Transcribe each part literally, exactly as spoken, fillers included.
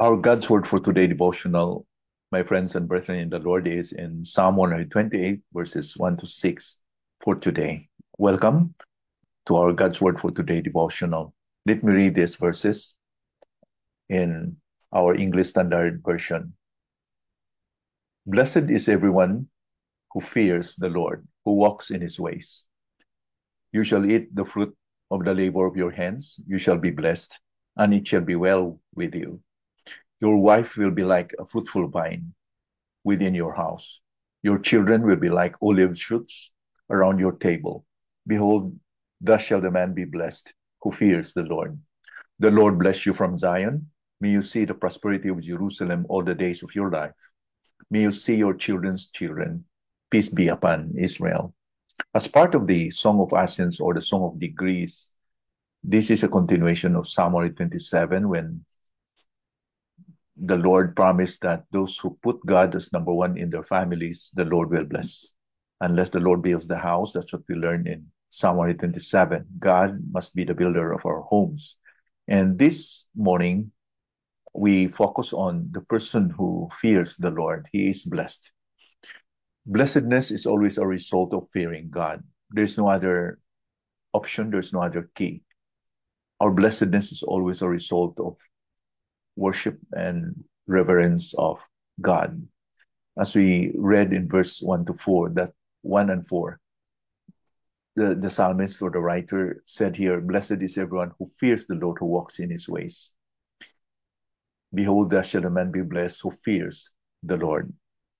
Our God's word for today devotional, my friends and brethren in the Lord, is in Psalm one twenty-eight, verses one to six for today. Welcome to our God's word for today devotional. Let me read these verses in our English Standard Version. Blessed is everyone who fears the Lord, who walks in his ways. You shall eat the fruit of the labor of your hands. You shall be blessed, and it shall be well with you. Your wife will be like a fruitful vine within your house. Your children will be like olive shoots around your table. Behold, thus shall the man be blessed who fears the Lord. The Lord bless you from Zion. May you see the prosperity of Jerusalem all the days of your life. May you see your children's children. Peace be upon Israel. As part of the Song of Ascents or the Song of Degrees, this is a continuation of Psalm one twenty-seven, when the Lord promised that those who put God as number one in their families, the Lord will bless. Unless the Lord builds the house, that's what we learn in Psalm one twenty-seven. God must be the builder of our homes. And this morning, we focus on the person who fears the Lord. He is blessed. Blessedness is always a result of fearing God. There's no other option, there's no other key. Our blessedness is always a result of worship and reverence of God. As we read in verse one to four, that one and four, the, the psalmist or the writer said here, blessed is everyone who fears the Lord, who walks in his ways. Behold, thus shall a man be blessed who fears the Lord.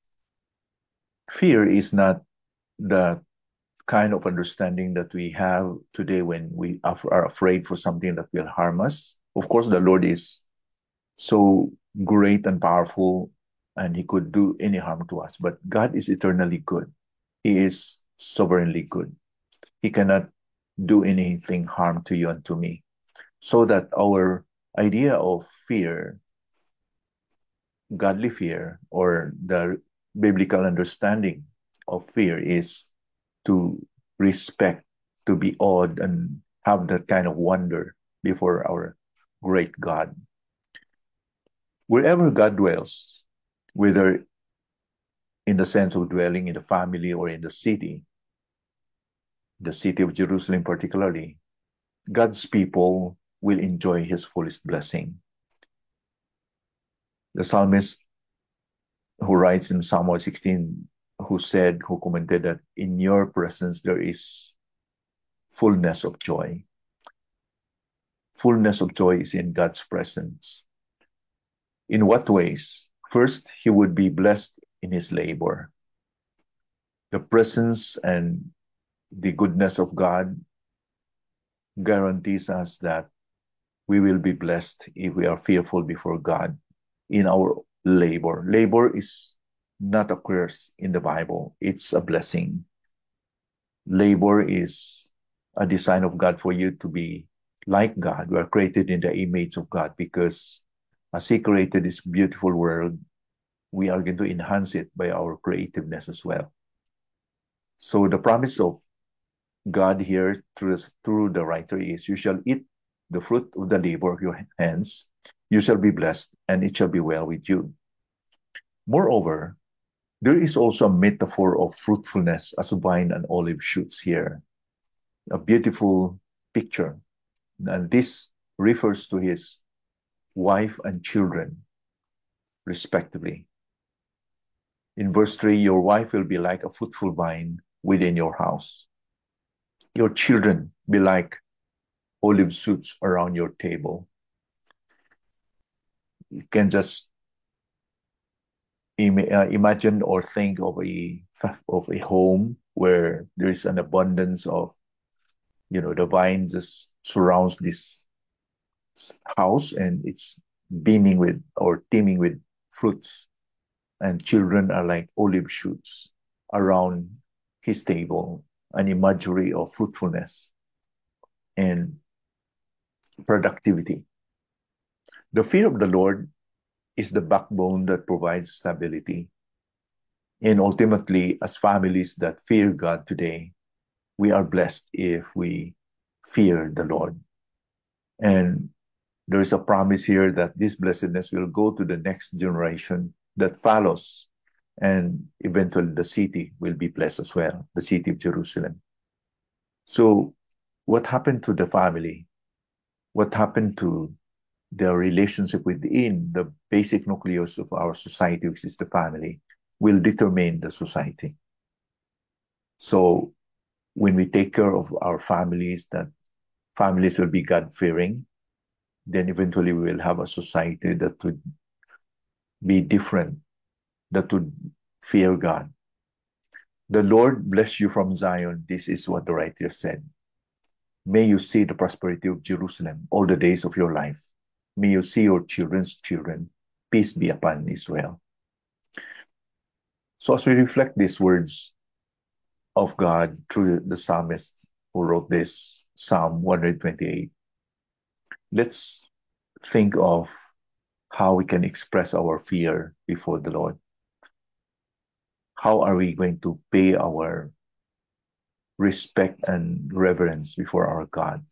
Fear is not the kind of understanding that we have today when we are afraid for something that will harm us. Of course, the Lord is so great and powerful, and he could do any harm to us. But God is eternally good. He is sovereignly good. He cannot do anything harm to you and to me. So that our idea of fear, godly fear, or the biblical understanding of fear is to respect, to be awed, and have that kind of wonder before our great God. Wherever God dwells, whether in the sense of dwelling in the family or in the city, the city of Jerusalem particularly, God's people will enjoy his fullest blessing. The psalmist who writes in Psalm one sixteen, who said, who commented that in your presence there is fullness of joy. Fullness of joy is in God's presence. In what ways? First, he would be blessed in his labor. The presence and the goodness of God guarantees us that we will be blessed if we are fearful before God in our labor. Labor is not a curse in the Bible. It's a blessing. Labor is a design of God for you to be like God. We are created in the image of God, because as he created this beautiful world, we are going to enhance it by our creativeness as well. So the promise of God here through, through the writer is, you shall eat the fruit of the labor of your hands, you shall be blessed, and it shall be well with you. Moreover, there is also a metaphor of fruitfulness as vine and olive shoots here. A beautiful picture. And this refers to his wife and children, respectively. In verse three, your wife will be like a fruitful vine within your house. Your children be like olive shoots around your table. You can just im uh, imagine or think of a of a home where there is an abundance of, you know, the vine just surrounds this house, and it's beaming with or teeming with fruits, and children are like olive shoots around his table, an imagery of fruitfulness and productivity. The fear of the Lord is the backbone that provides stability. And ultimately, as families that fear God today, we are blessed if we fear the Lord. And There is a promise here that this blessedness will go to the next generation that follows, and eventually the city will be blessed as well, the city of Jerusalem. So what happened to the family? What happened to the relationship within the basic nucleus of our society, which is the family, will determine the society. So when we take care of our families, that families will be God-fearing, then eventually we will have a society that would be different, that would fear God. The Lord bless you from Zion. This is what the writer said. May you see the prosperity of Jerusalem all the days of your life. May you see your children's children. Peace be upon Israel. So as we reflect these words of God through the psalmist who wrote this, Psalm one twenty-eight, let's think of how we can express our fear before the Lord. How are we going to pay our respect and reverence before our God?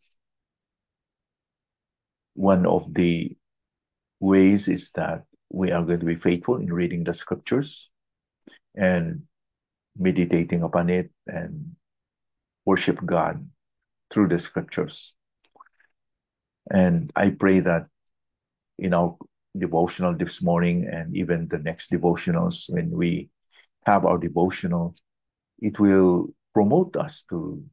One of the ways is that we are going to be faithful in reading the scriptures and meditating upon it and worship God through the scriptures. And I pray that in our devotional this morning and even the next devotionals, when we have our devotional, it will promote us to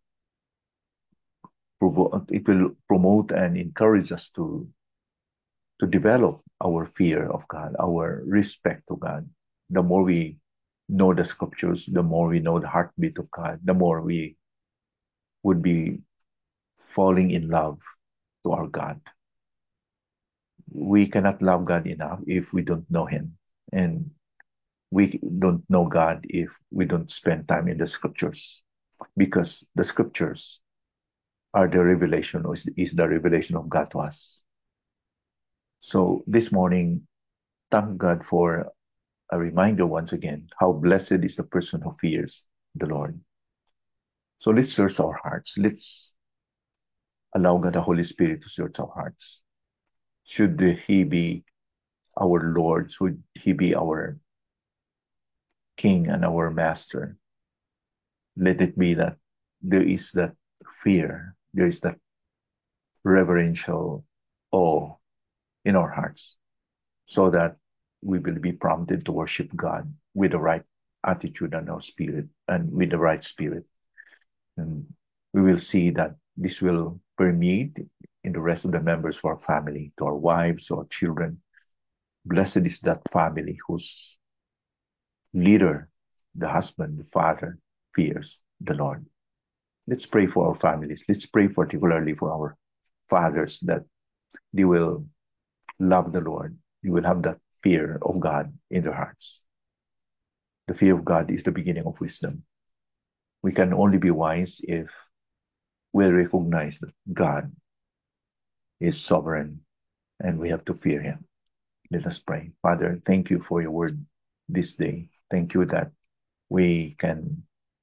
it will promote and encourage us to to develop our fear of God, our respect to God. The more we know the scriptures, the more we know the heartbeat of God, the more we would be falling in love to our God. We cannot love God enough if we don't know Him. And we don't know God if we don't spend time in the scriptures. Because the scriptures are the revelation, or is the revelation of God to us. So this morning, thank God for a reminder once again, how blessed is the person who fears the Lord. So let's search our hearts. Let's allow God, the Holy Spirit, to search our hearts. Should He be our Lord? Should He be our King and our Master? Let it be that there is that fear, there is that reverential awe in our hearts, so that we will be prompted to worship God with the right attitude and our spirit, and with the right spirit. And we will see that this will permeate in the rest of the members of our family, to our wives, our children. Blessed is that family whose leader, the husband, the father, fears the Lord. Let's pray for our families. Let's pray particularly for our fathers, that they will love the Lord. They will have that fear of God in their hearts. The fear of God is the beginning of wisdom. We can only be wise if we recognize that God is sovereign and we have to fear Him. Let us pray. Father, thank you for your word this day. Thank you that we can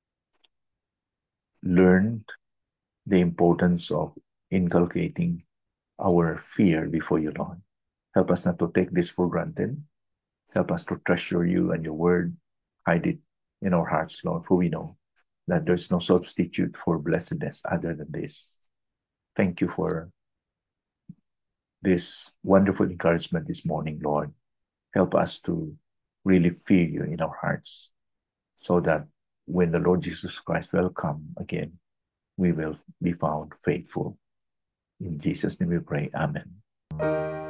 learn the importance of inculcating our fear before you, Lord. Help us not to take this for granted. Help us to treasure you and your word. Hide it in our hearts, Lord, for we know that there's no substitute for blessedness other than this. Thank you for this wonderful encouragement this morning, Lord. Help us to really fear you in our hearts, so that when the Lord Jesus Christ will come again, we will be found faithful. In Jesus' name we pray. Amen.